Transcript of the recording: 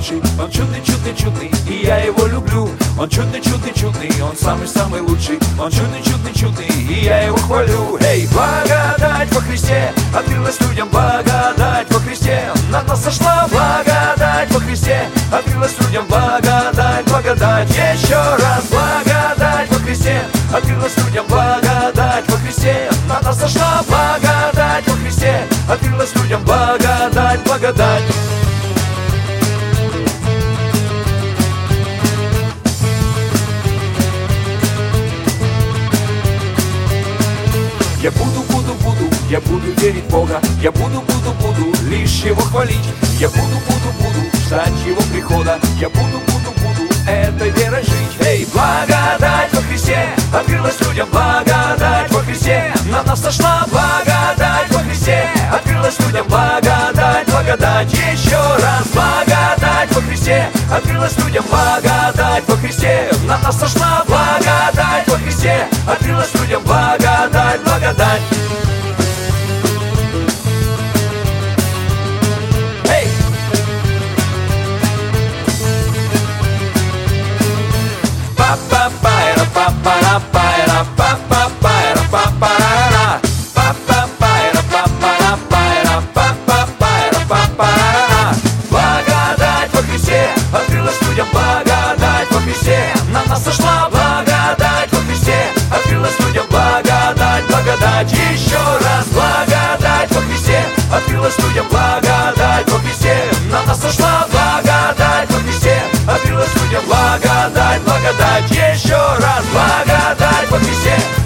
лучший, он чудный, чудный, чудный, и я его люблю. Он чудный, чудный, чудный, он самый-самый лучший. Он чудный, чудный, чудный, и я его хвалю. Эй, благодать во Христе открылась людям, благодать во Христе на нас сошла. Благодать во Христе открылась людям, благодать, благодать. Еще раз благодать во Христе открылась людям, благодать во Христе на нас сошла. Благодать во Христе открылась людям, благодать, благодать. Я буду верить в Бога. Я буду лишь Его хвалить. Я буду ждать Его прихода. Я буду этой верой жить. Эй, благодать во Христе открылась людям, благодать во Христе на нас сошла. Благодать во Христе открылась людям, благодать, благодать. Еще раз благодать во Христе открылась людям, благодать во Христе на нас сошла. Благодать во Христе открылась людям, благодать, благодать. Благодать во Христе открылась людям, благодать во Христе на нас сошла. Благодать во Христе открылась людям, благодать, благодать. Еще раз благодать во Христе открылась людям, благодать во Христе на нас сошла. Благодать во Христе открылась людям, благодать, благодать. Еще раз благодать во Христе